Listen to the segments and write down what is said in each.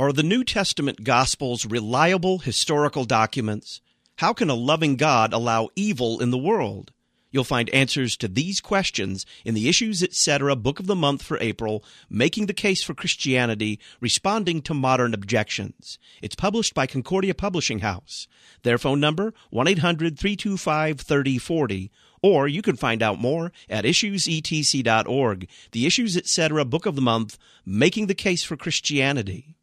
Are the New Testament Gospels reliable historical documents? How can a loving God allow evil in the world? You'll find answers to these questions in the Issues Etc. Book of the Month for April, Making the Case for Christianity, Responding to Modern Objections. It's published by Concordia Publishing House. Their phone number, 1-800-325-3040. Or you can find out more at issuesetc.org. The Issues Etc. Book of the Month, Making the Case for Christianity.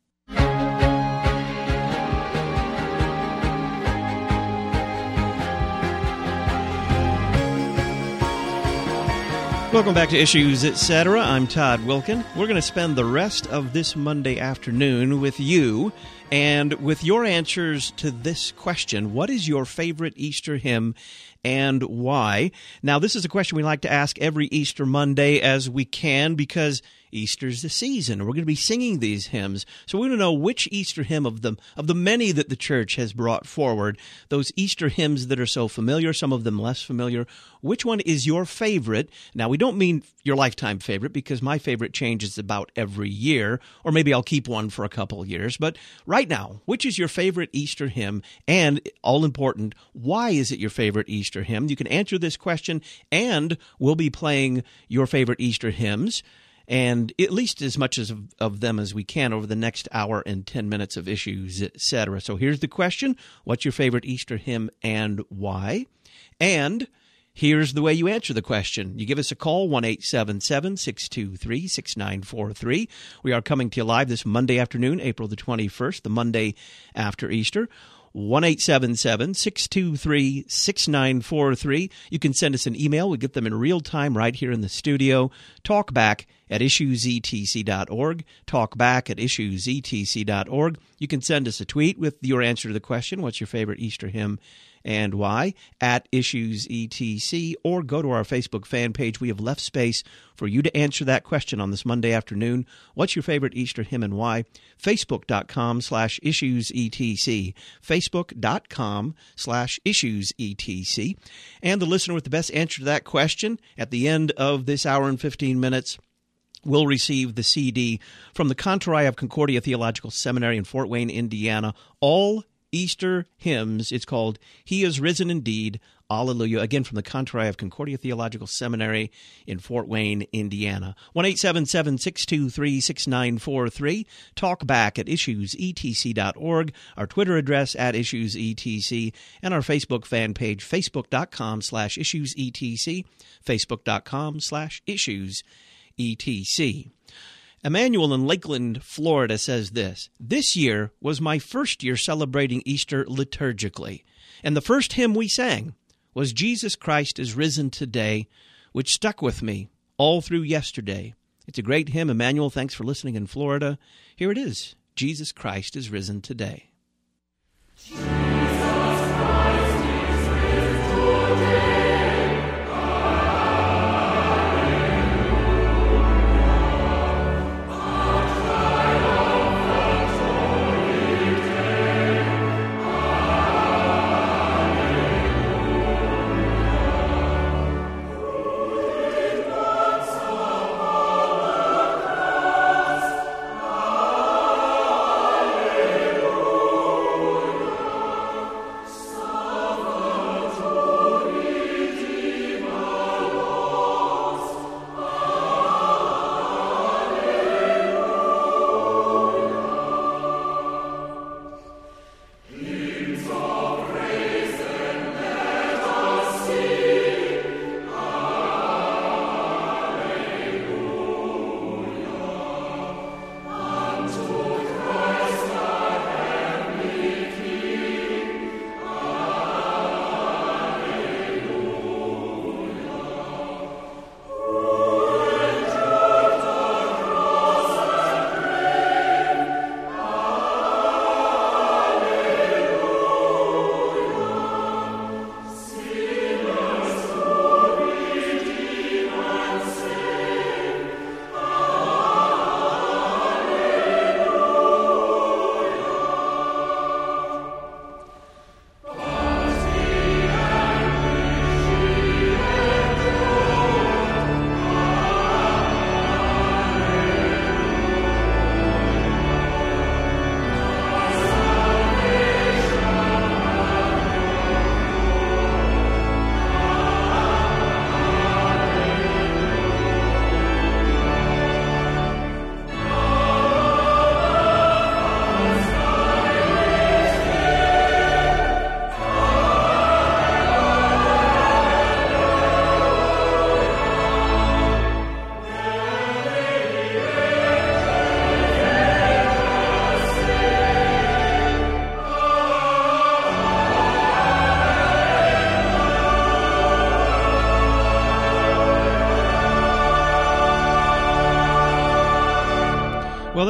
Welcome back to Issues Etc. I'm Todd Wilkin. We're going to spend the rest of this Monday afternoon with you and with your answers to this question. What is your favorite Easter hymn and why? Now, this is a question we like to ask every Easter Monday as we can because Easter's the season. We're going to be singing these hymns. So we want to know which Easter hymn of the many that the church has brought forward, those Easter hymns that are so familiar, some of them less familiar, which one is your favorite? Now, we don't mean your lifetime favorite because my favorite changes about every year, or maybe I'll keep one for a couple of years. But right now, which is your favorite Easter hymn? And all important, why is it your favorite Easter hymn? You can answer this question, and we'll be playing your favorite Easter hymns, and at least as much of them as we can over the next hour and 10 minutes of Issues, etc. So here's the question. What's your favorite Easter hymn and why? And here's the way you answer the question. You give us a call, 1-877-623-6943. We are coming to you live this Monday afternoon, April the 21st, the Monday after Easter. 1-877-623-6943. You can send us an email. We get them in real time right here in the studio. Talkback@issuesetc.org. Talkback@issuesetc.org. You can send us a tweet with your answer to the question, what's your favorite Easter hymn and why, @IssuesETC, or go to our Facebook fan page. We have left space for you to answer that question on this Monday afternoon. What's your favorite Easter hymn and why? Facebook.com/IssuesETC. Facebook.com/IssuesETC. And the listener with the best answer to that question at the end of this hour and 15 minutes will receive the CD from the Cantorai of Concordia Theological Seminary in Fort Wayne, Indiana. All Easter hymns. It's called He is Risen Indeed, Alleluia. Again, from the Cantorai of Concordia Theological Seminary in Fort Wayne, Indiana. 1-877-623-6943. Talkback@issuesetc.org. Our Twitter address @issuesetc. And our Facebook fan page, facebook.com/issuesetc. Facebook.com/issuesetc. Emmanuel in Lakeland, Florida says this year was my first year celebrating Easter liturgically, and the first hymn we sang was Jesus Christ is Risen Today, which stuck with me all through yesterday. It's a great hymn. Emmanuel, thanks for listening in Florida. Here it is, Jesus Christ is Risen Today.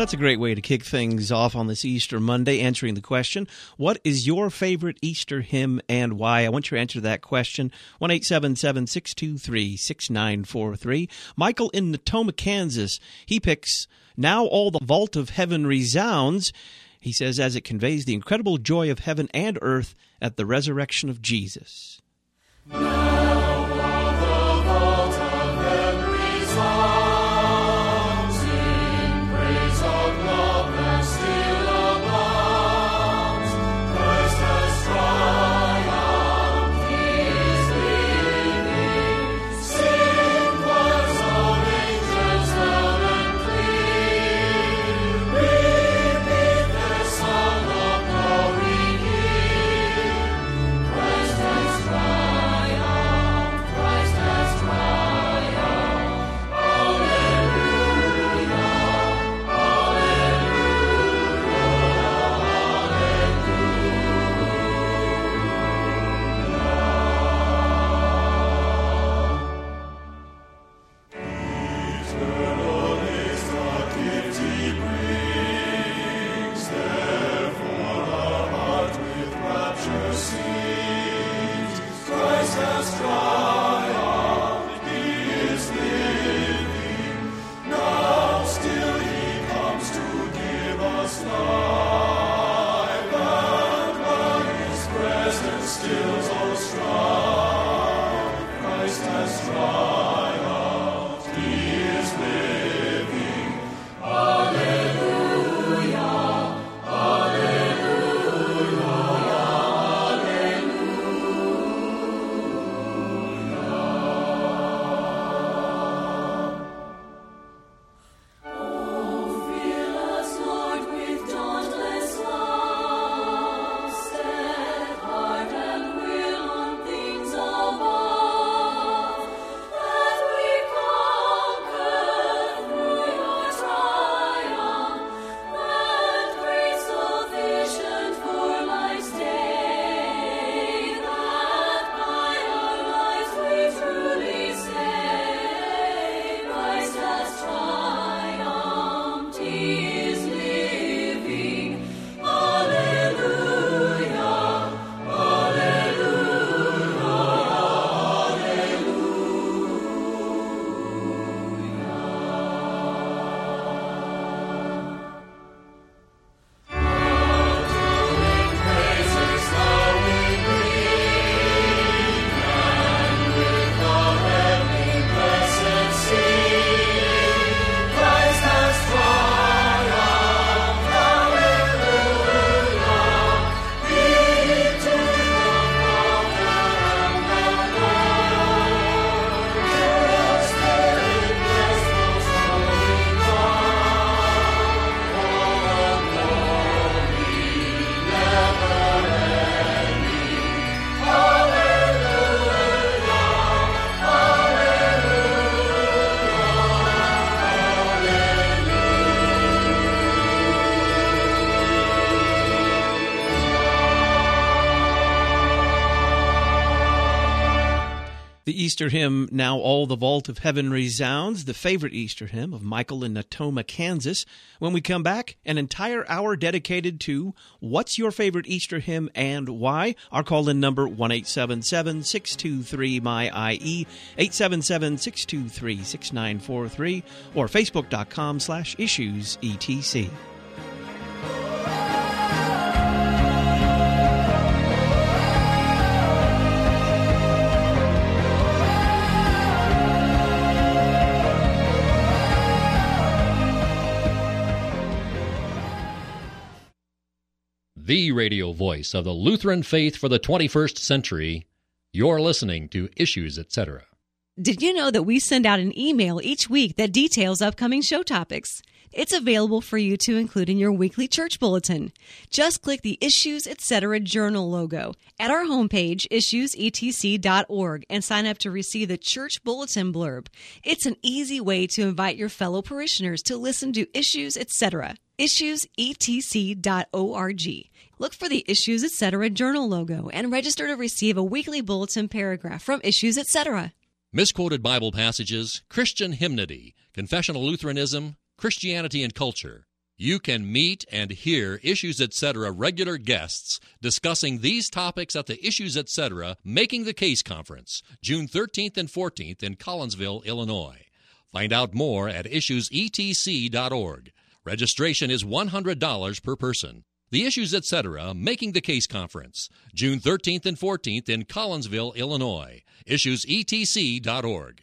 That's a great way to kick things off on this Easter Monday, answering the question, what is your favorite Easter hymn and why? I want your answer to that question, 1-877-623-6943. Michael in Natoma, Kansas, he picks Now All the Vault of Heaven Resounds. He says, as it conveys the incredible joy of heaven and earth at the resurrection of Jesus. The Easter hymn, Now All the Vault of Heaven Resounds, the favorite Easter hymn of Michael in Natoma, Kansas. When we come back, an entire hour dedicated to what's your favorite Easter hymn and why? Our call-in number, 1-877-623-MY-IE, 877-623-6943, or facebook.com/issuesetc. The radio voice of the Lutheran faith for the 21st century. You're listening to Issues, Etc. Did you know that we send out an email each week that details upcoming show topics? It's available for you to include in your weekly church bulletin. Just click the Issues, Etc. Journal logo at our homepage, issuesetc.org, and sign up to receive the church bulletin blurb. It's an easy way to invite your fellow parishioners to listen to Issues, Etc. issuesetc.org. Look for the Issues, Etc. Journal logo and register to receive a weekly bulletin paragraph from Issues, Etc. Misquoted Bible passages, Christian hymnody, confessional Lutheranism, Christianity and culture. You can meet and hear Issues Etc. regular guests discussing these topics at the Issues Etc. Making the Case Conference, June 13th and 14th in Collinsville, Illinois. Find out more at issuesetc.org. Registration is $100 per person. The Issues Etc. Making the Case Conference, June 13th and 14th in Collinsville, Illinois. issuesetc.org.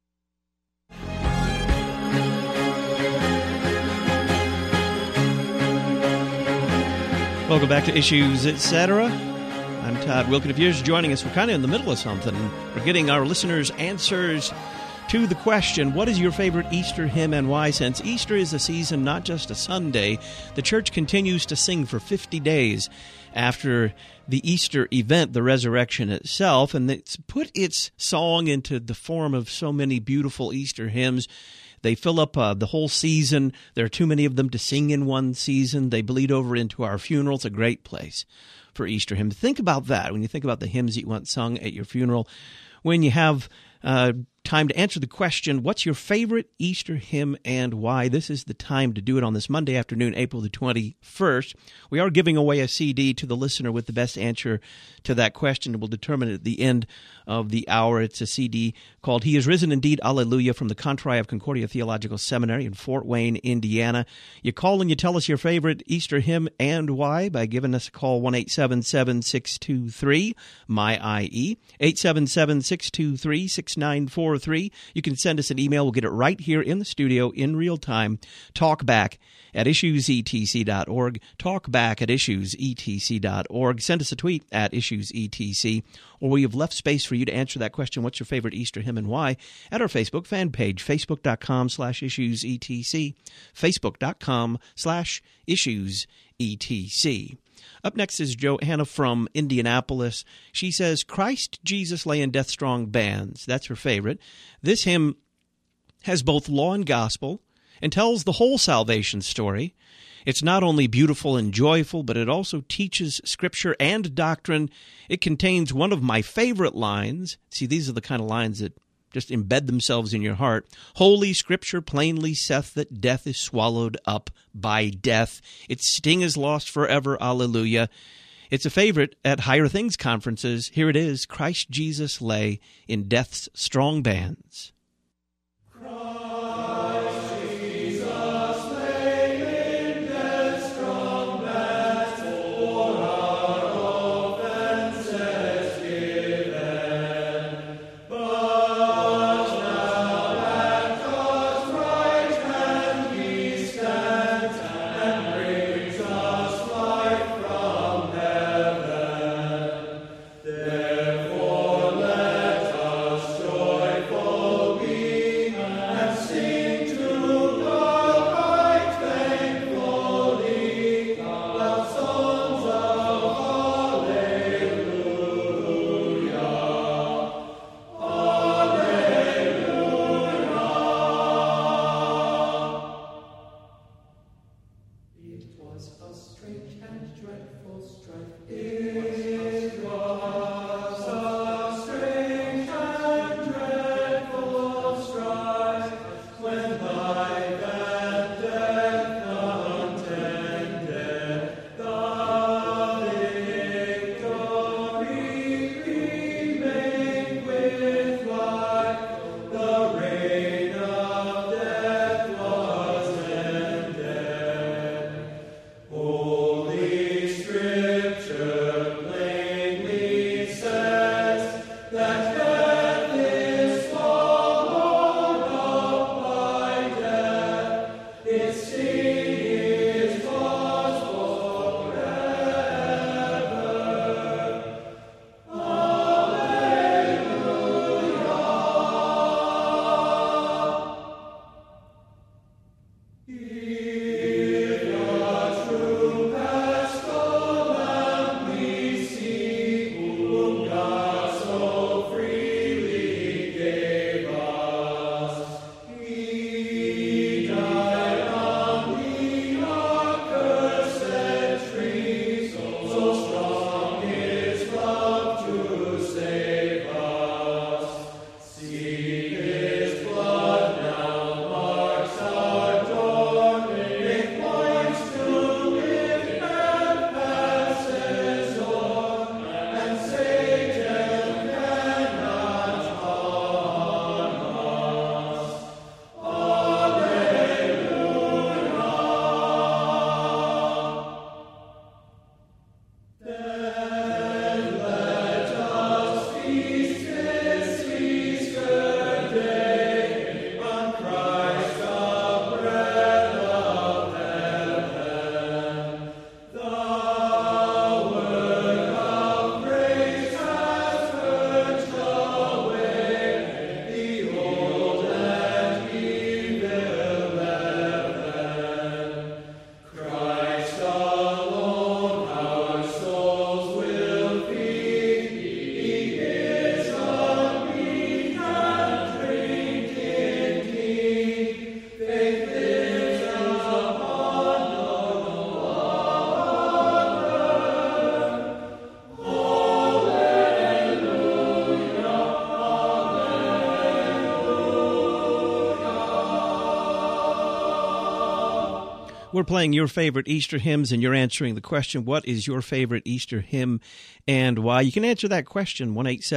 Welcome back to Issues Etc. I'm Todd Wilken. If you're just joining us, we're kind of in the middle of something. We're getting our listeners' answers to the question, what is your favorite Easter hymn and why? Since Easter is a season, not just a Sunday, the church continues to sing for 50 days after the Easter event, the resurrection itself, and it's put its song into the form of so many beautiful Easter hymns. They fill up the whole season. There are too many of them to sing in one season. They bleed over into our funeral. It's a great place for Easter hymns. Think about that when you think about the hymns that you want sung at your funeral. When you have time to answer the question, what's your favorite Easter hymn and why? This is the time to do it on this Monday afternoon, April the 21st. We are giving away a CD to the listener with the best answer to that question. We'll determine it at the end of the hour. It's a CD called He Is Risen Indeed, Alleluia, from the Contrai of Concordia Theological Seminary in Fort Wayne, Indiana. You call and you tell us your favorite Easter hymn and why by giving us a call, 1-877-623-MY-IE, 877-623-6943. You can send us an email. We'll get it right here in the studio in real time. Talkback@issuesetc.org. Talkback@issuesetc.org. Send us a tweet at issuesetc. Or we have left space for you to answer that question, what's your favorite Easter hymn and why, at our Facebook fan page, facebook.com/issuesetc, facebook.com/issuesetc. Up next is Joanna from Indianapolis. She says, Christ Jesus lay in death-strong bands. That's her favorite. This hymn has both law and gospel and tells the whole salvation story. It's not only beautiful and joyful, but it also teaches Scripture and doctrine. It contains one of my favorite lines. See, these are the kind of lines that just embed themselves in your heart. Holy Scripture plainly saith that death is swallowed up by death. Its sting is lost forever. Alleluia. It's a favorite at Higher Things conferences. Here it is. Christ Jesus lay in death's strong bands. Holy Scripture plainly says. We're playing your favorite Easter hymns, and you're answering the question, what is your favorite Easter hymn and why? You can answer that question,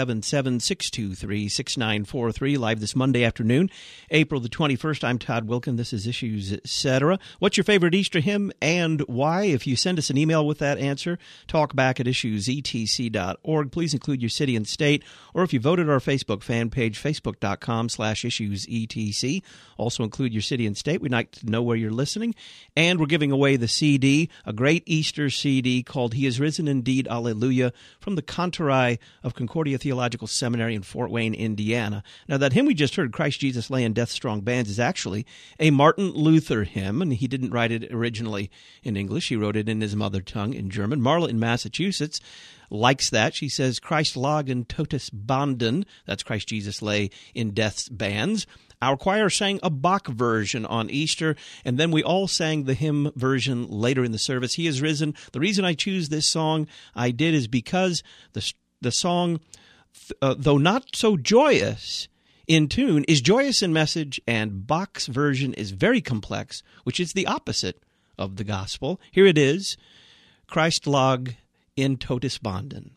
1-877-623-6943, live this Monday afternoon, April the 21st. I'm Todd Wilken. This is Issues, Etc. What's your favorite Easter hymn and why? If you send us an email with that answer, talkback at issuesetc.org. Please include your city and state, or if you voted our Facebook fan page, facebook.com/issuesetc. Also include your city and state. We'd like to know where you're listening. And we're giving away the CD, a great Easter CD called He Is Risen Indeed, Alleluia, from the Cantorai of Concordia Theological Seminary in Fort Wayne, Indiana. Now, that hymn we just heard, Christ Jesus Lay in Death's Strong Bands, is actually a Martin Luther hymn, and he didn't write it originally in English. He wrote it in his mother tongue, in German. Marla in Massachusetts likes that. She says, Christ lag in totes Banden, that's Christ Jesus lay in death's bands. Our choir sang a Bach version on Easter, and then we all sang the hymn version later in the service. He is risen. The reason I choose this song I did is because the song, though not so joyous in tune, is joyous in message, and Bach's version is very complex, which is the opposite of the gospel. Here it is, Christ lag in totes Banden.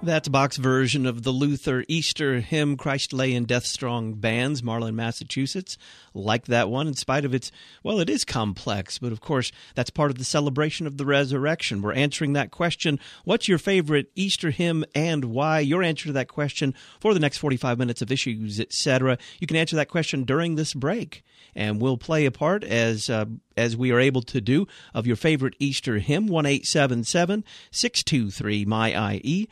That's Bach's version of the Luther Easter hymn, Christ Lay in Death Strong Bands, Marlin, Massachusetts. Like that one, in spite of its, well, it is complex, but of course, that's part of the celebration of the resurrection. We're answering that question, what's your favorite Easter hymn and why? Your answer to that question for the next 45 minutes of Issues, etc. You can answer that question during this break, and we'll play a part as we are able to do of your favorite Easter hymn, 1-877-623-MY-IE,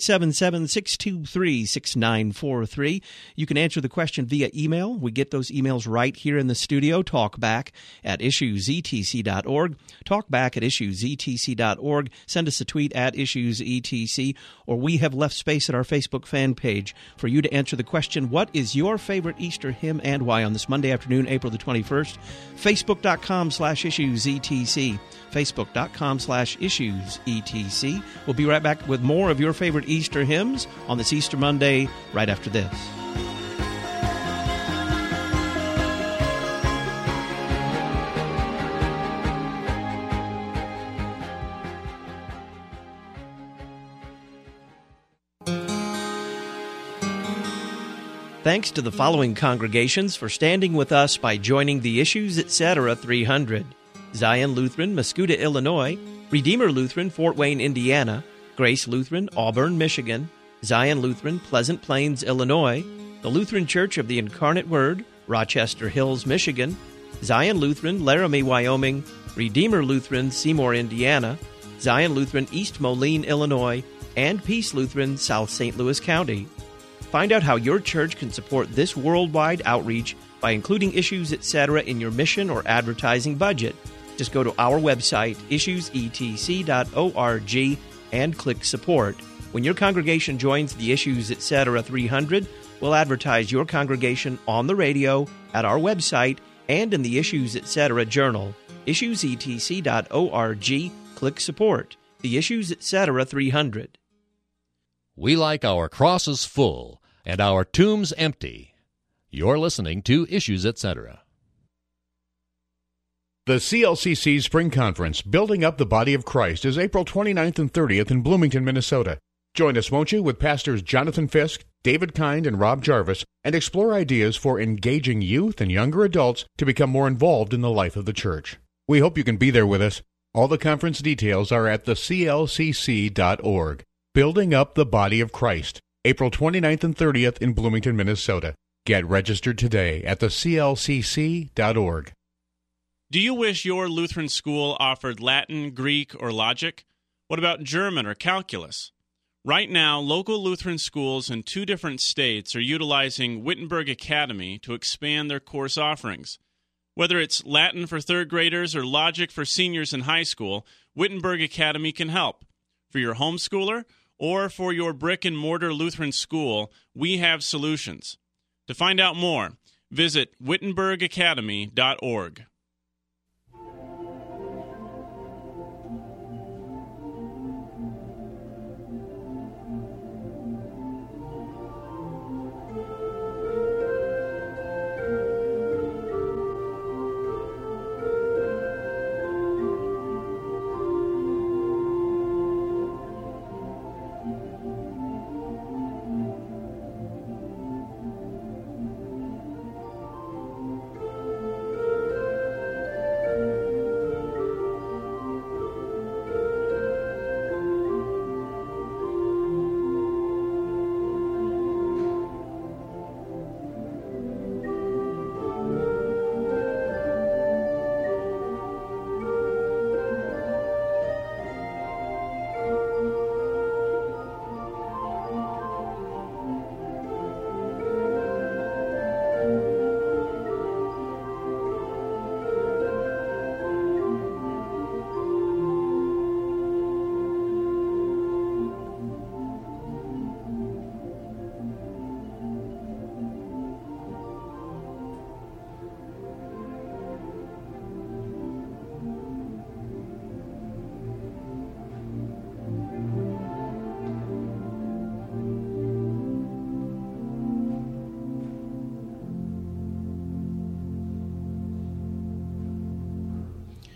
877-623-6943. You can answer the question via email. We get those emails right here in the studio, talkback@issuesetc.org, talkback@issuesetc.org. Send us a tweet at issuesetc, or we have left space at our Facebook fan page for you to answer the question, what is your favorite Easter hymn and why, on this Monday afternoon, April the 21st, Facebook.com/issuesetc, Facebook.com/issuesetc. We'll be right back with more of your favorite Easter hymns on this Easter Monday right after this. Thanks to the following congregations for standing with us by joining the Issues Etc. 300. Zion Lutheran, Mascoutah, Illinois; Redeemer Lutheran, Fort Wayne, Indiana; Grace Lutheran, Auburn, Michigan; Zion Lutheran, Pleasant Plains, Illinois; the Lutheran Church of the Incarnate Word, Rochester Hills, Michigan; Zion Lutheran, Laramie, Wyoming; Redeemer Lutheran, Seymour, Indiana; Zion Lutheran, East Moline, Illinois; and Peace Lutheran, South St. Louis County. Find out how your church can support this worldwide outreach by including Issues Etc. in your mission or advertising budget. Just go to our website, issuesetc.org, and click Support. When your congregation joins the Issues Etc. 300, we'll advertise your congregation on the radio, at our website, and in the Issues Etc. Journal. issuesetc.org, click Support. The Issues Etc. 300. We like our crosses full and our tombs empty. You're listening to Issues Etc. The CLCC Spring Conference, Building Up the Body of Christ, is April 29th and 30th in Bloomington, Minnesota. Join us, won't you, with Pastors Jonathan Fisk, David Kind, and Rob Jarvis, and explore ideas for engaging youth and younger adults to become more involved in the life of the church. We hope you can be there with us. All the conference details are at theclcc.org. Building Up the Body of Christ, April 29th and 30th in Bloomington, Minnesota. Get registered today at theclcc.org. Do you wish your Lutheran school offered Latin, Greek, or logic? What about German or calculus? Right now, local Lutheran schools in 2 different states are utilizing Wittenberg Academy to expand their course offerings. Whether it's Latin for 3rd graders or logic for seniors in high school, Wittenberg Academy can help. For your homeschooler or for your brick-and-mortar Lutheran school, we have solutions. To find out more, visit wittenbergacademy.org.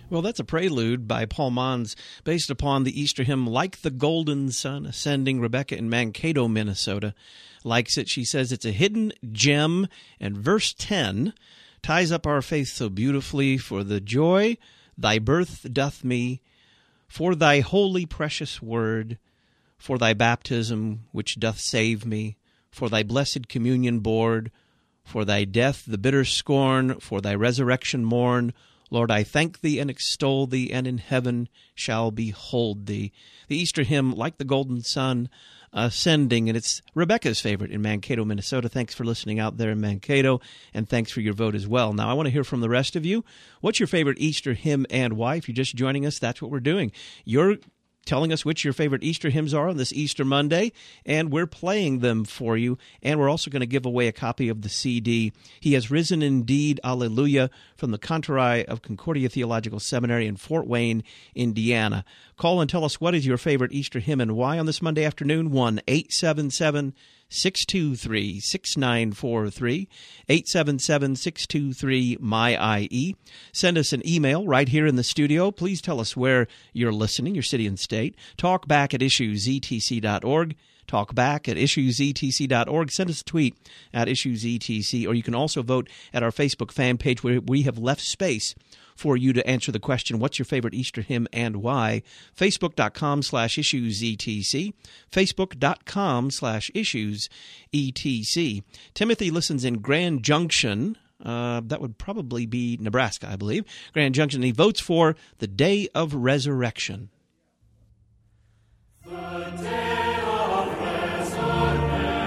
Well, that's a prelude by Paul Mons based upon the Easter hymn, Like the Golden Sun Ascending. Rebecca in Mankato, Minnesota, likes it. She says it's a hidden gem, and verse 10 ties up our faith so beautifully. For the joy thy birth doth me, for thy holy precious word, for thy baptism which doth save me, for thy blessed communion board, for thy death the bitter scorn, for thy resurrection morn, Lord, I thank thee and extol thee, and in heaven shall behold thee. The Easter hymn, Like the Golden Sun Ascending, and it's Rebecca's favorite in Mankato, Minnesota. Thanks for listening out there in Mankato, and thanks for your vote as well. Now, I want to hear from the rest of you. What's your favorite Easter hymn and why? If you're just joining us, that's what we're doing. You're telling us which your favorite Easter hymns are on this Easter Monday, and we're playing them for you. And we're also going to give away a copy of the CD, He Has Risen Indeed, Alleluia, from the Cantori of Concordia Theological Seminary in Fort Wayne, Indiana. Call and tell us what is your favorite Easter hymn and why on this Monday afternoon. 1-877-623-6943, 877-623-MY-IE. Send us an email right here in the studio. Please tell us where you're listening, your city and state. Talk back at issuesetc.org. Talk back at issuesetc.org. Send us a tweet at issuesetc, or you can also vote at our Facebook fan page where we have left space for you to answer the question, what's your favorite Easter hymn and why? Facebook.com/issuesetc. Facebook.com/issuesetc. Timothy listens in Grand Junction. That would probably be Nebraska, I believe. Grand Junction. And he votes for the Day of Resurrection. The day of resurrection,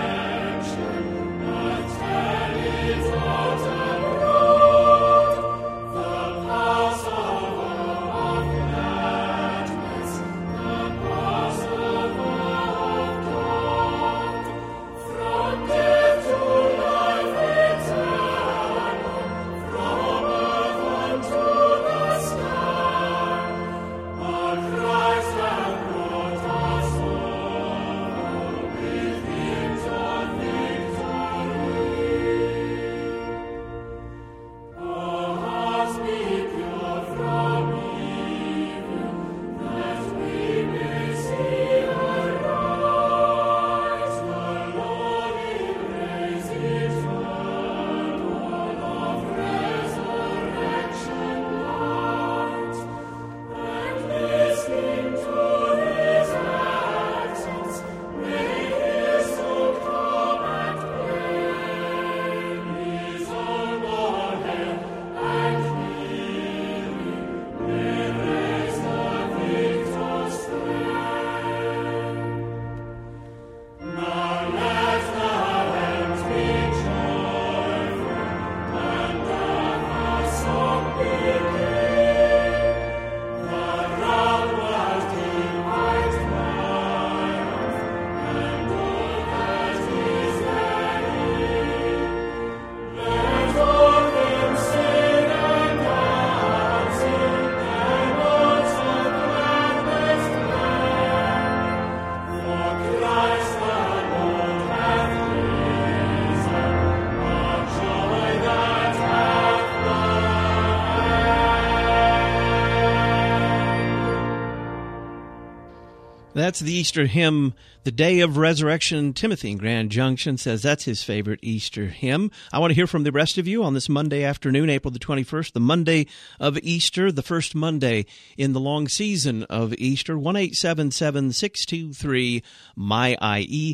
attended out abroad, the Passover of gladness, the Passover of God, from death to life eternal, from earth unto the sky, our Christ hath brought us over with hymns of victory. Our hearts be pure from evil, that we may see arise the Lord in grace eternal of resurrection light, and listening to his accents, may hear so calm and plain his own more hail and healing, may raise the victor's strain. Now let the heavens be joyful, and our song begin. The round world King might triumph, and all that is therein. Let all them sing and dance in their notes of gladness grand. For Christ the Lord hath risen, our joy that hath no That's the Easter hymn, The Day of Resurrection. Timothy in Grand Junction says that's his favorite Easter hymn. I want to hear from the rest of you on this Monday afternoon, April the 21st, the Monday of Easter, the first Monday in the long season of Easter. 1-877-623-MY-IE,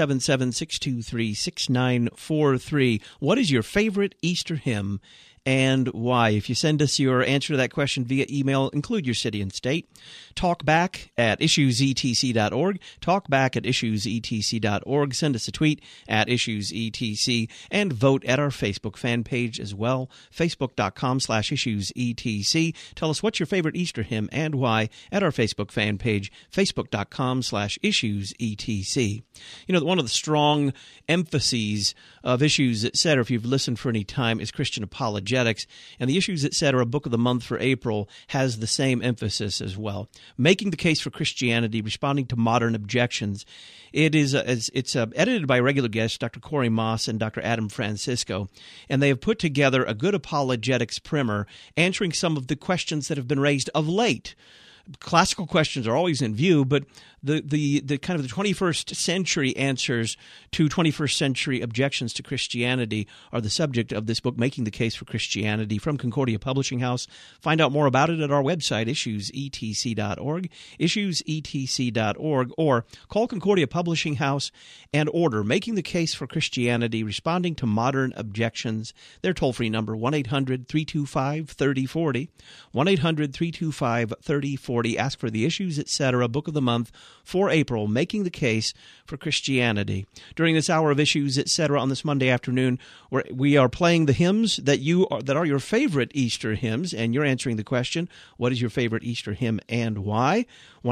877-623-6943. What is your favorite Easter hymn and why? If you send us your answer to that question via email, include your city and state. Talk back at issuesetc.org. Talk back at issuesetc.org. Send us a tweet at issuesetc and vote at our Facebook fan page as well, facebook.com/issuesetc. Tell us what's your favorite Easter hymn and why at our Facebook fan page, facebook.com/issuesetc. You know, one of the strong emphases of Issues Etc., if you've listened for any time, is Christian apologetics. Apologetics. And the Issues, Etc. Book of the Month for April has the same emphasis as well. Making the Case for Christianity, Responding to Modern Objections. It's edited by regular guests, Dr. Corey Moss and Dr. Adam Francisco, and they have put together a good apologetics primer answering some of the questions that have been raised of late. Classical questions are always in view, but the kind of the 21st century answers to 21st century objections to Christianity are the subject of this book, Making the Case for Christianity, from Concordia Publishing House. Find out more about it at our website, issuesetc.org, issuesetc.org, or call Concordia Publishing House and order Making the Case for Christianity, Responding to Modern Objections. Their toll-free number, 1-800-325-3040, 1-800-325-3040. Ask for the Issues, Etc. Book of the Month for April, Making the Case for Christianity. During this hour of Issues, Etc. on this Monday afternoon, we are playing the hymns that are your favorite Easter hymns, and you're answering the question, what is your favorite Easter hymn and why?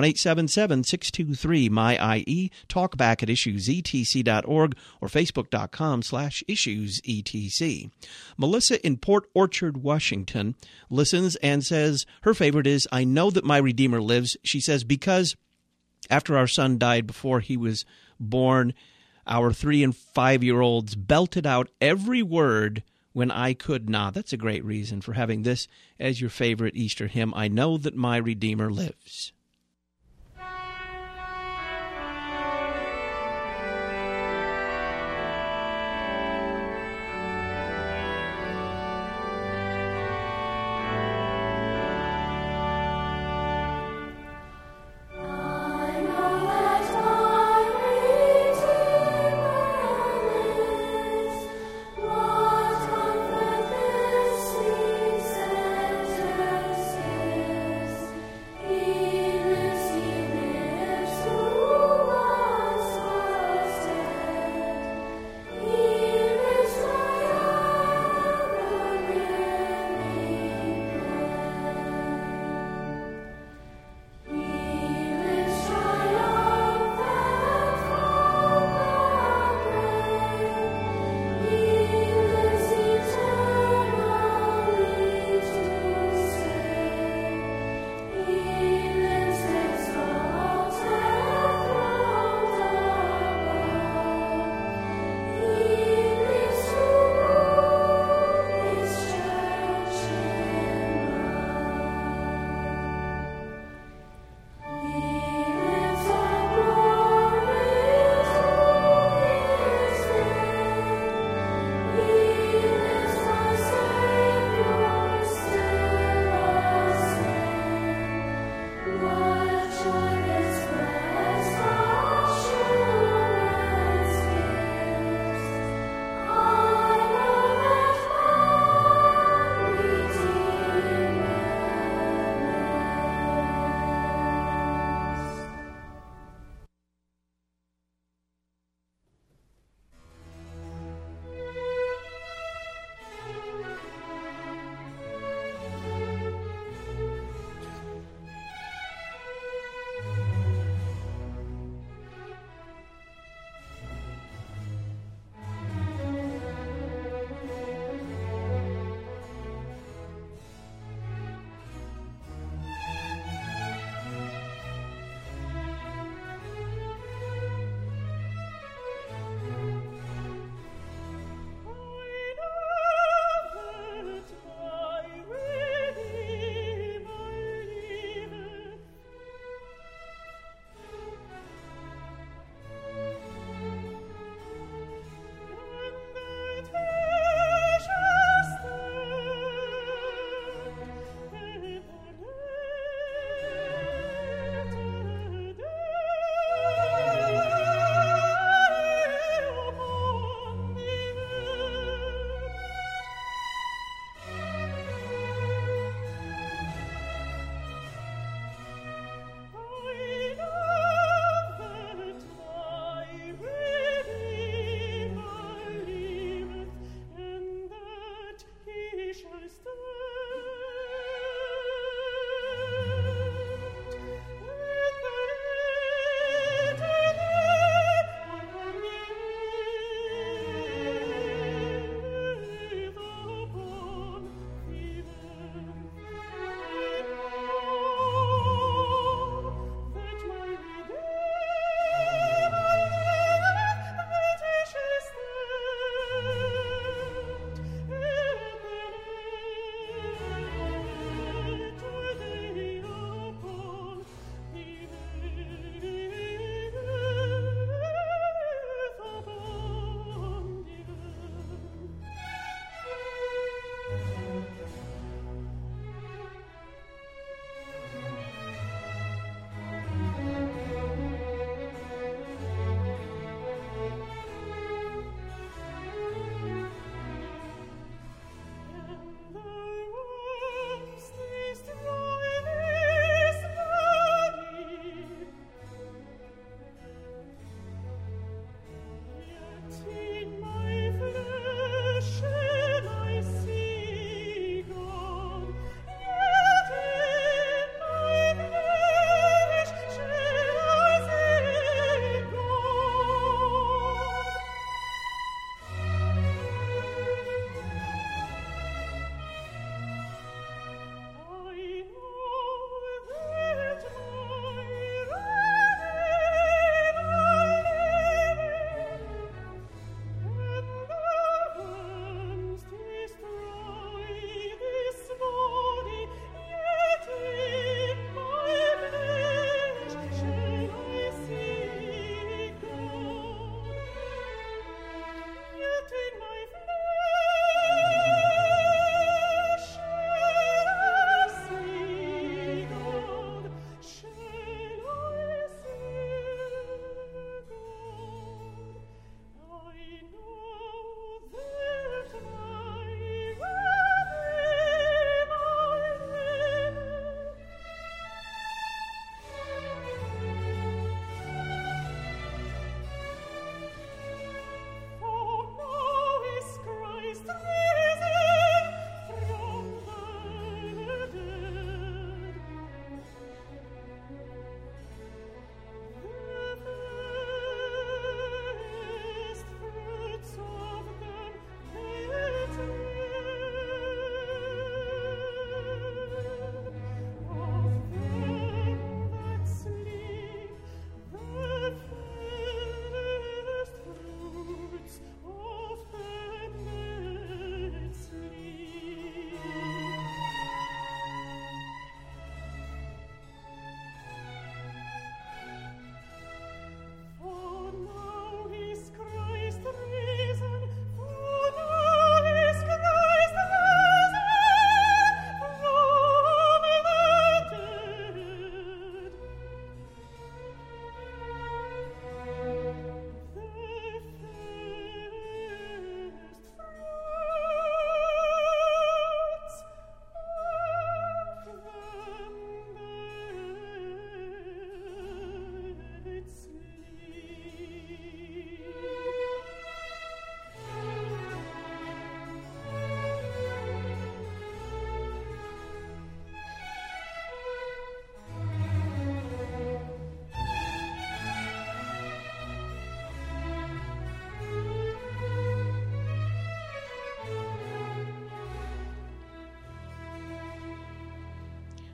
1-877-623-MY-IE. Talk back at issuesetc.org or facebook.com/issuesetc. Melissa in Port Orchard, Washington, listens and says her favorite is I Know That My Redeemer Lives. She says, because after our son died before he was born, our 3- and 5-year-olds belted out every word when I could not. That's a great reason for having this as your favorite Easter hymn, I Know That My Redeemer Lives. He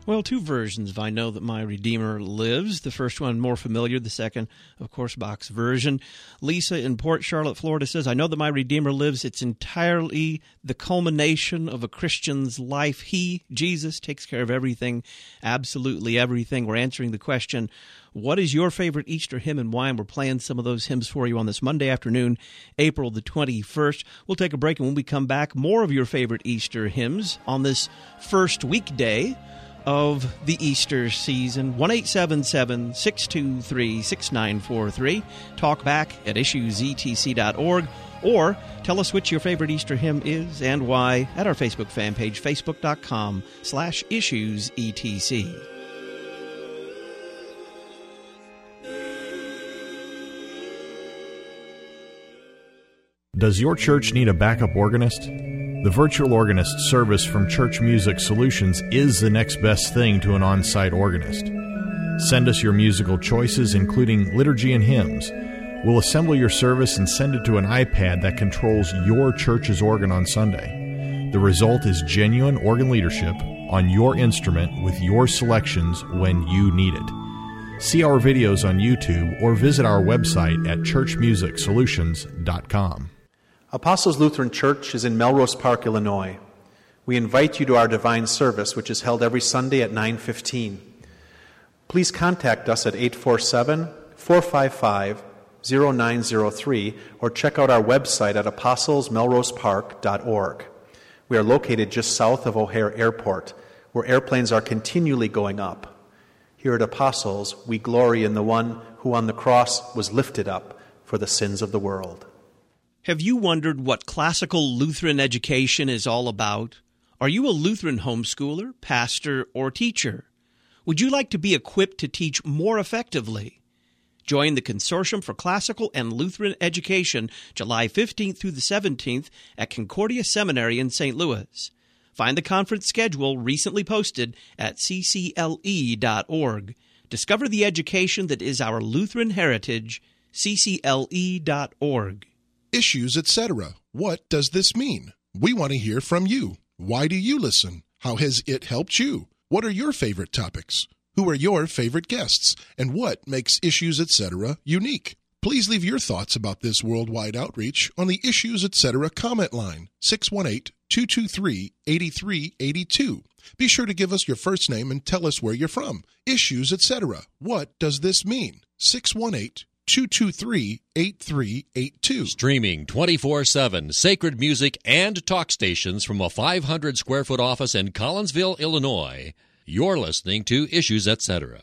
Well, two versions of I Know That My Redeemer Lives. The first one more familiar, the second, of course, box version. Lisa in Port Charlotte, Florida says, I know that my Redeemer lives. It's entirely the culmination of a Christian's life. He, Jesus, takes care of everything, absolutely everything. We're answering the question, what is your favorite Easter hymn and why? And we're playing some of those hymns for you on this Monday afternoon, April the 21st. We'll take a break, and when we come back, more of your favorite Easter hymns on this first weekday of the Easter season. 1-877-623-6943. Talk back at issuesetc.org, or tell us which your favorite Easter hymn is and why at our Facebook fan page, facebook.com/issuesetc. Does your church need a backup organist? The virtual organist service from Church Music Solutions is the next best thing to an on-site organist. Send us your musical choices, including liturgy and hymns. We'll assemble your service and send it to an iPad that controls your church's organ on Sunday. The result is genuine organ leadership on your instrument with your selections when you need it. See our videos on YouTube or visit our website at churchmusicsolutions.com. Apostles Lutheran Church is in Melrose Park, Illinois. We invite you to our divine service, which is held every Sunday at 9:15. Please contact us at 847-455-0903 or check out our website at apostlesmelrosepark.org. We are located just south of O'Hare Airport, where airplanes are continually going up. Here at Apostles, we glory in the one who on the cross was lifted up for the sins of the world. Have you wondered what classical Lutheran education is all about? Are you a Lutheran homeschooler, pastor, or teacher? Would you like to be equipped to teach more effectively? Join the Consortium for Classical and Lutheran Education July 15th through the 17th at Concordia Seminary in St. Louis. Find the conference schedule recently posted at ccle.org. Discover the education that is our Lutheran heritage, ccle.org. Issues, etc. What does this mean? We want to hear from you. Why do you listen? How has it helped you? What are your favorite topics? Who are your favorite guests? And what makes Issues, etc. unique? Please leave your thoughts about this worldwide outreach on the Issues, etc. comment line, 618-223-8382. Be sure to give us your first name and tell us where you're from. Issues, etc. What does this mean? 618-223-8382. Streaming 24/7 sacred music and talk stations from a 500-square-foot office in Collinsville, Illinois. You're listening to Issues, etc.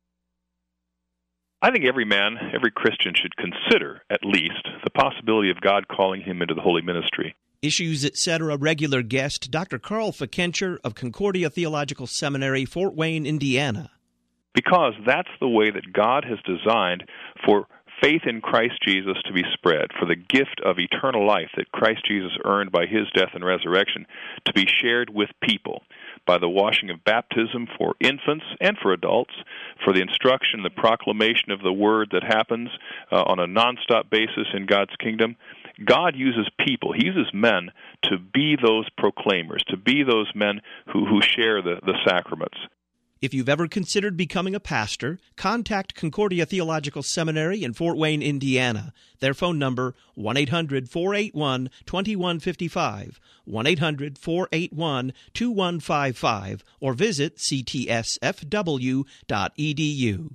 I think every man, every Christian should consider, at least, the possibility of God calling him into the holy ministry. Issues, etc. regular guest, Dr. Carl Fikencher of Concordia Theological Seminary, Fort Wayne, Indiana. Because that's the way that God has designed for faith in Christ Jesus to be spread, for the gift of eternal life that Christ Jesus earned by his death and resurrection to be shared with people by the washing of baptism for infants and for adults, for the instruction, the proclamation of the word that happens on a nonstop basis in God's kingdom. God uses people, he uses men to be those proclaimers, to be those men who share the sacraments. If you've ever considered becoming a pastor, contact Concordia Theological Seminary in Fort Wayne, Indiana. Their phone number, 1-800-481-2155, 1-800-481-2155, or visit ctsfw.edu.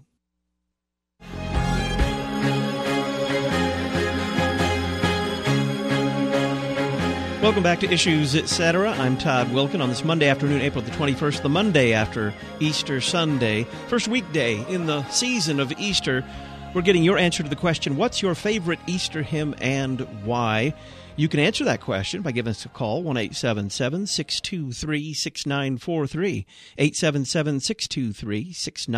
Welcome back to Issues, etc. I'm Todd Wilkin on this Monday afternoon, April the 21st, the Monday after Easter Sunday. First weekday in the season of Easter. We're getting your answer to the question, what's your favorite Easter hymn and why? You can answer that question by giving us a call, 1-877-623-6943,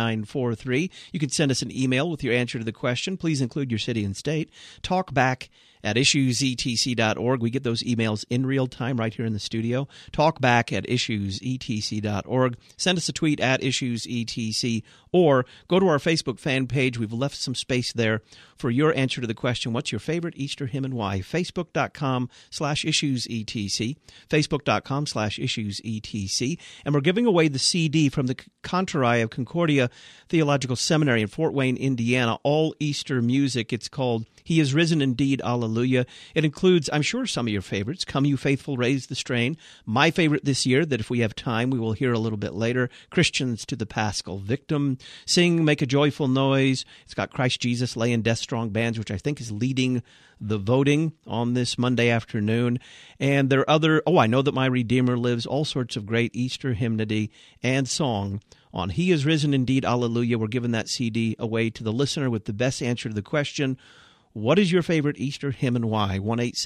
877-623-6943. You can send us an email with your answer to the question. Please include your city and state. Talkback at issuesetc.org. We get those emails in real time right here in the studio. Talk back at issuesetc.org. Send us a tweet at issuesetc, or go to our Facebook fan page. We've left some space there for your answer to the question, what's your favorite Easter hymn and why? Facebook.com/issuesetc. Facebook.com/issuesetc. And we're giving away the CD from the Cantorai of Concordia Theological Seminary in Fort Wayne, Indiana, all Easter music. It's called He is Risen Indeed, Alleluia. It includes, I'm sure, some of your favorites. Come You Faithful, Raise the Strain. My favorite this year, that if we have time, we will hear a little bit later, Christians to the Paschal Victim. Sing, Make a Joyful Noise. It's got Christ Jesus, Lay in Death Strong Bands, which I think is leading the voting on this Monday afternoon. And there are other, I Know That My Redeemer Lives, all sorts of great Easter hymnody and song on He is Risen Indeed, Alleluia. We're giving that CD away to the listener with the best answer to the question, what is your favorite Easter hymn and why?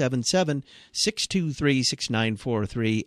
1-877-623-6943,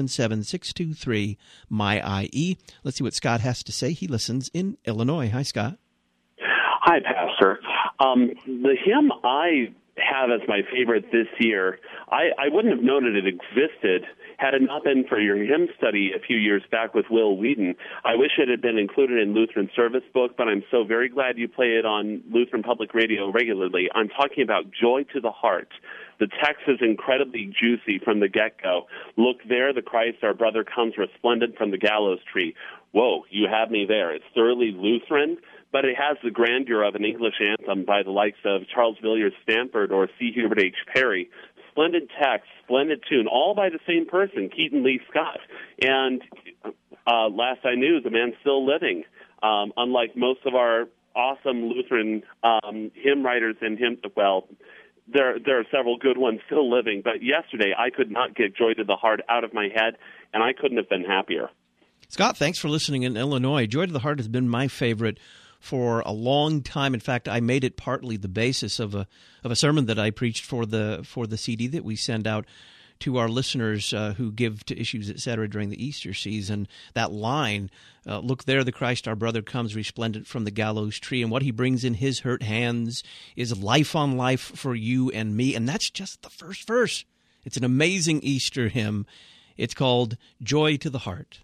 877-623-MY-IE. Let's see what Scott has to say. He listens in Illinois. Hi, Scott. Hi, Pastor. The hymn I have as my favorite this year, I wouldn't have known it existed had it not been for your hymn study a few years back with Will Wheaton. I wish it had been included in Lutheran Service Book, but I'm so very glad you play it on Lutheran Public Radio regularly. I'm talking about Joy to the Heart. The text is incredibly juicy from the get-go. Look there, the Christ, our brother, comes resplendent from the gallows tree. Whoa, you have me there. It's thoroughly Lutheran, but it has the grandeur of an English anthem by the likes of Charles Villiers Stanford or C. Hubert H. Perry. Splendid text, splendid tune, all by the same person, Keaton Lee Scott. And last I knew, the man's still living. Unlike most of our awesome Lutheran hymn writers and there are several good ones still living. But yesterday, I could not get Joy to the Heart out of my head, and I couldn't have been happier. Scott, thanks for listening in Illinois. Joy to the Heart has been my favorite for a long time. In fact, I made it partly the basis of a sermon that I preached for the CD that we send out to our listeners who give to Issues, etc. during the Easter season. That line, look there, the Christ our brother comes resplendent from the gallows tree, and what he brings in his hurt hands is life on life for you and me. And that's just the first verse. It's an amazing Easter hymn. It's called Joy to the Heart.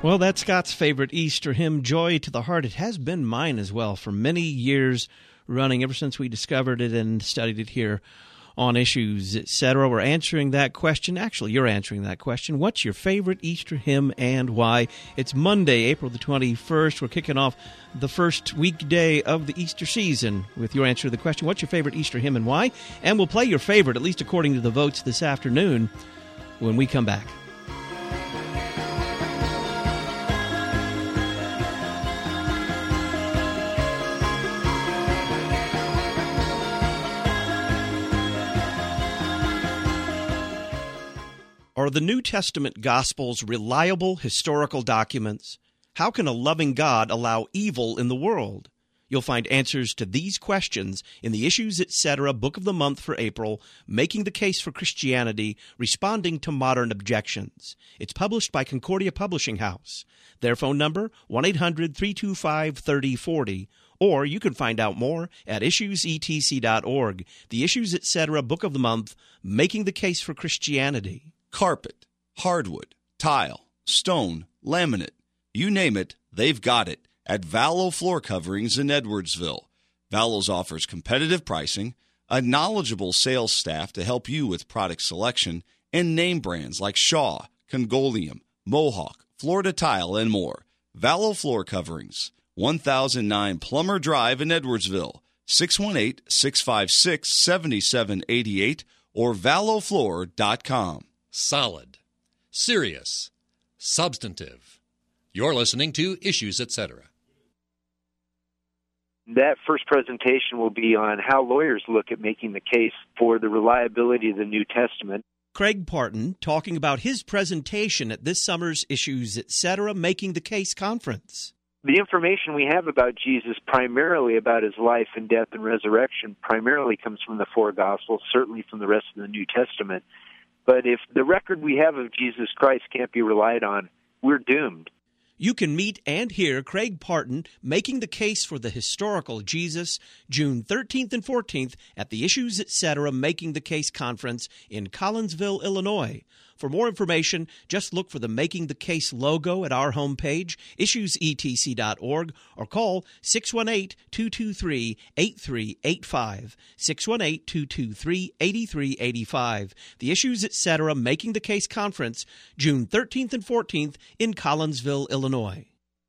Well, that's Scott's favorite Easter hymn, Joy to the Heart. It has been mine as well for many years running, ever since we discovered it and studied it here on Issues, Etc. We're answering that question. Actually, you're answering that question. What's your favorite Easter hymn and why? It's Monday, April the 21st. We're kicking off the first weekday of the Easter season with your answer to the question, what's your favorite Easter hymn and why? And we'll play your favorite, at least according to the votes this afternoon, when we come back. Are the New Testament Gospels reliable historical documents? How can a loving God allow evil in the world? You'll find answers to these questions in the Issues, Etc. Book of the Month for April, Making the Case for Christianity, Responding to Modern Objections. It's published by Concordia Publishing House. Their phone number, 1-800-325-3040. Or you can find out more at issuesetc.org. The Issues, Etc. Book of the Month, Making the Case for Christianity. Carpet, hardwood, tile, stone, laminate, you name it, they've got it at Vallo Floor Coverings in Edwardsville. Vallo's offers competitive pricing, a knowledgeable sales staff to help you with product selection, and name brands like Shaw, Congolium, Mohawk, Florida Tile, and more. Vallo Floor Coverings, 1009 Plummer Drive in Edwardsville, 618-656-7788 or vallofloor.com. Solid, serious, substantive. You're listening to Issues, Etc. That first presentation will be on how lawyers look at making the case for the reliability of the New Testament. Craig Parton talking about his presentation at this summer's Issues, Etc. Making the Case conference. The information we have about Jesus, primarily about his life and death and resurrection, primarily comes from the four Gospels, certainly from the rest of the New Testament. But if the record we have of Jesus Christ can't be relied on, we're doomed. You can meet and hear Craig Parton making the case for the historical Jesus June 13th and 14th at the Issues, Etc. Making the Case conference in Collinsville, Illinois. For more information, just look for the Making the Case logo at our homepage, issuesetc.org, or call 618-223-8385, 618-223-8385. The Issues, Etc. Making the Case conference, June 13th and 14th in Collinsville, Illinois.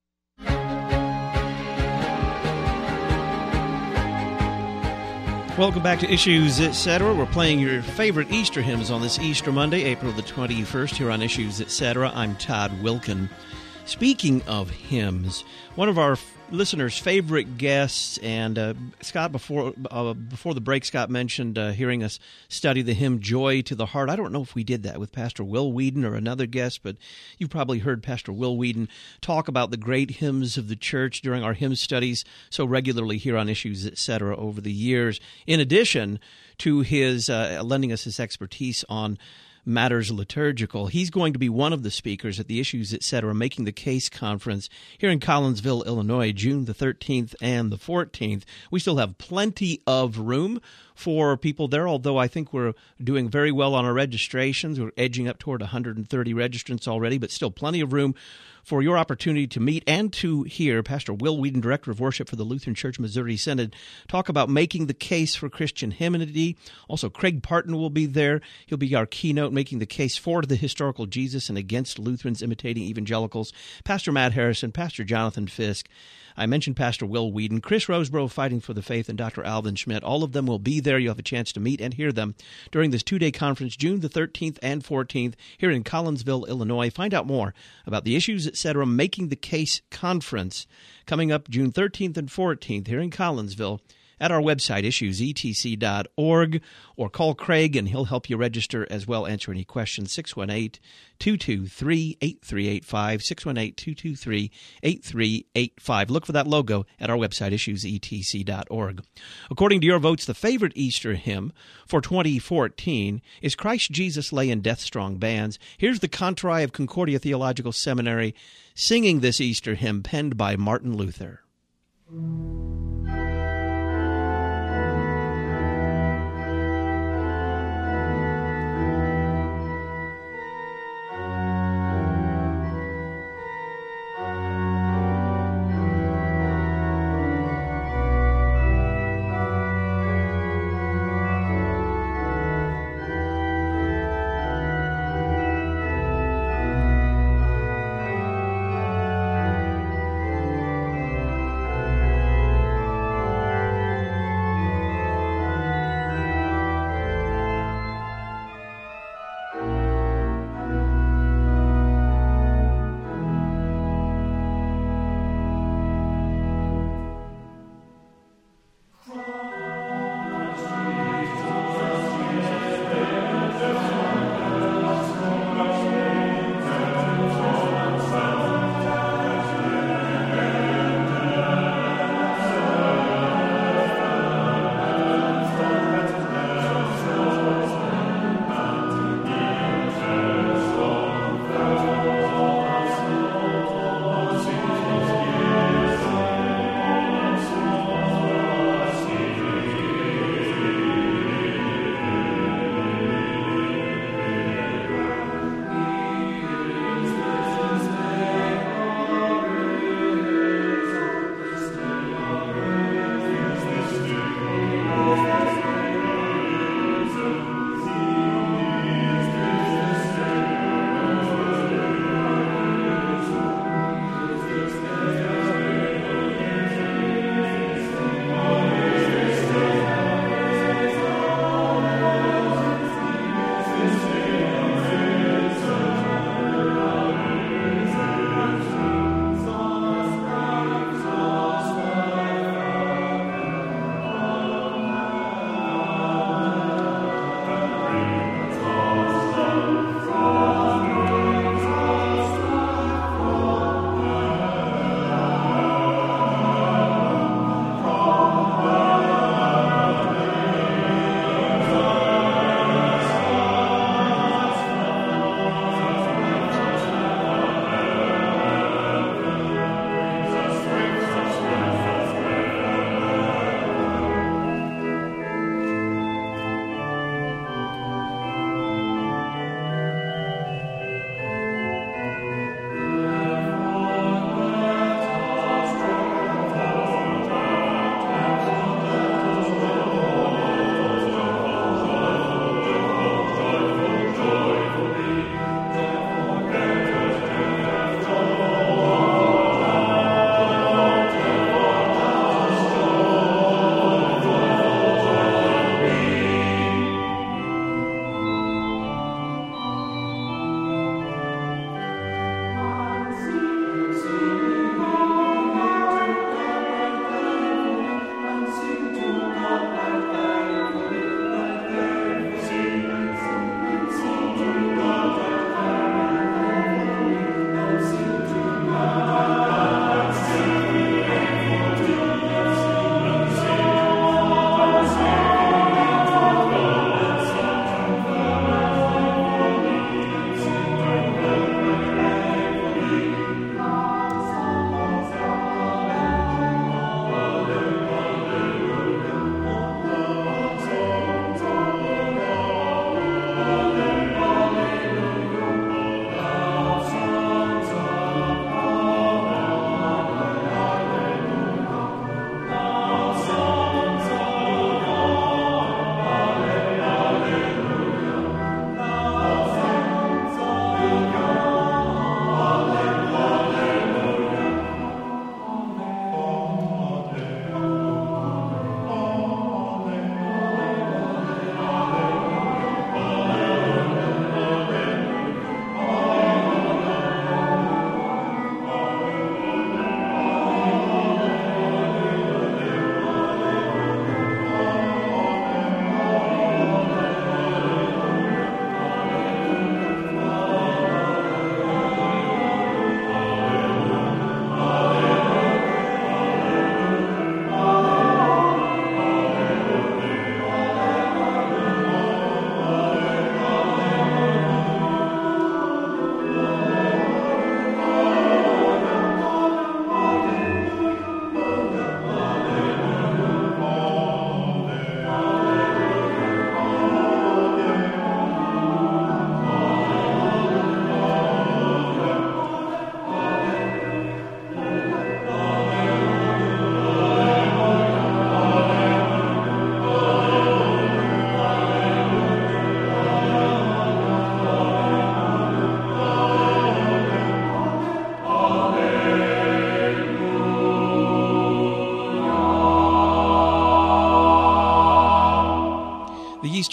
Welcome back to Issues, Etc. We're playing your favorite Easter hymns on this Easter Monday, April the 21st, here on Issues, Etc. I'm Todd Wilkin. Speaking of hymns, one of our listeners' favorite guests, and Scott, before the break, Scott mentioned hearing us study the hymn Joy to the Heart. I don't know if we did that with Pastor Will Whedon or another guest, but you've probably heard Pastor Will Whedon talk about the great hymns of the church during our hymn studies so regularly here on Issues, Etc. over the years, in addition to his lending us his expertise on matters liturgical. He's going to be one of the speakers at the Issues, Etc. Making the Case conference here in Collinsville, Illinois, June the 13th and the 14th. We still have plenty of room for people there, although I think we're doing very well on our registrations. We're edging up toward 130 registrants already, but still plenty of room for your opportunity to meet and to hear Pastor Will Whedon, Director of Worship for the Lutheran Church Missouri Synod, talk about making the case for Christian hymnody. Also, Craig Parton will be there. He'll be our keynote, making the case for the historical Jesus and against Lutherans imitating evangelicals. Pastor Matt Harrison, Pastor Jonathan Fisk. I mentioned Pastor Will Whedon, Chris Roseborough, Fighting for the Faith, and Dr. Alvin Schmidt. All of them will be there. You'll have a chance to meet and hear them during this two-day conference, June the 13th and 14th, here in Collinsville, Illinois. Find out more about the Issues, Etc. Making the Case conference coming up June 13th and 14th here in Collinsville at our website, issuesetc.org, or call Craig and he'll help you register as well, answer any questions, 618-223-8385, 618-223-8385. Look for that logo at our website, issuesetc.org. According to your votes, the favorite Easter hymn for 2014 is Christ Jesus Lay in Death Strong Bands. Here's the Contrai of Concordia Theological Seminary singing this Easter hymn penned by Martin Luther.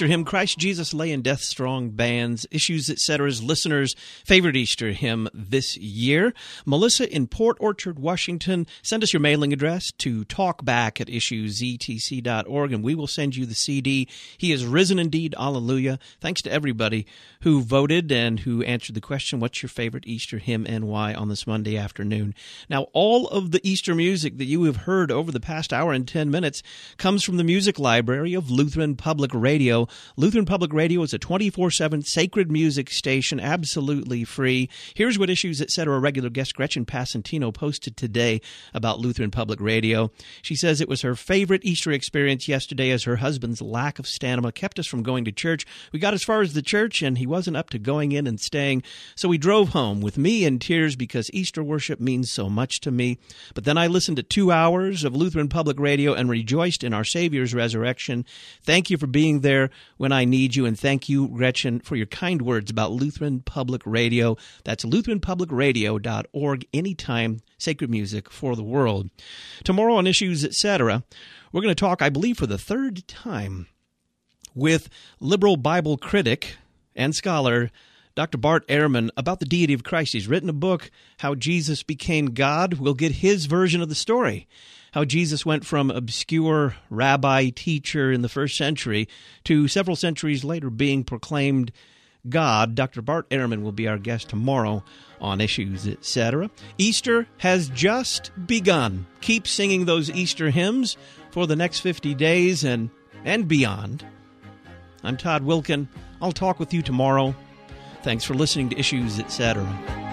Easter hymn, Christ Jesus Lay in Death Strong Bands, Issues Etc.'s listeners' favorite Easter hymn this year. Melissa in Port Orchard, Washington, send us your mailing address to talkback@issuesetc.org, and we will send you the CD, He is Risen Indeed, Alleluia. Thanks to everybody who voted and who answered the question, what's your favorite Easter hymn and why, on this Monday afternoon. Now, all of the Easter music that you have heard over the past hour and 10 minutes comes from the music library of Lutheran Public Radio. Lutheran Public Radio is a 24/7 sacred music station, absolutely free. Here's what Issues Etc. regular guest Gretchen Passantino posted today about Lutheran Public Radio. She says it was her favorite Easter experience yesterday as her husband's lack of stamina kept us from going to church. We got as far as the church, and he wasn't up to going in and staying, so we drove home with me in tears because Easter worship means so much to me. But then I listened to 2 hours of Lutheran Public Radio and rejoiced in our Savior's resurrection. Thank you for being there when I need you, and thank you, Gretchen, for your kind words about Lutheran Public Radio. That's lutheranpublicradio.org. Anytime, sacred music for the world. Tomorrow on Issues Etc., we're going to talk, I believe, for the third time with liberal Bible critic and scholar Dr. Bart Ehrman about the deity of Christ. He's written a book, How Jesus Became God. We'll get his version of the story. How Jesus went from obscure rabbi teacher in the first century to several centuries later being proclaimed God. Dr. Bart Ehrman will be our guest tomorrow on Issues Etc. Easter has just begun. Keep singing those Easter hymns for the next 50 days and beyond. I'm Todd Wilkin. I'll talk with you tomorrow. Thanks for listening to Issues Etc.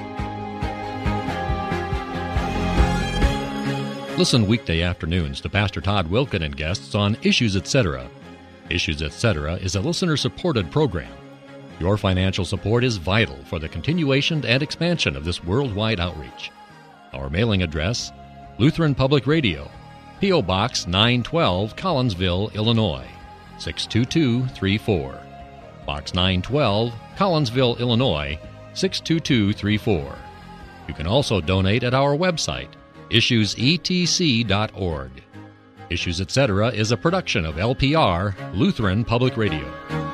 Listen weekday afternoons to Pastor Todd Wilkin and guests on Issues Etc. Issues Etc. is a listener-supported program. Your financial support is vital for the continuation and expansion of this worldwide outreach. Our mailing address, Lutheran Public Radio, P.O. Box 912, Collinsville, Illinois, 62234. Box 912, Collinsville, Illinois, 62234. You can also donate at our website, issuesetc.org. Issues Etc. is a production of LPR, Lutheran Public Radio.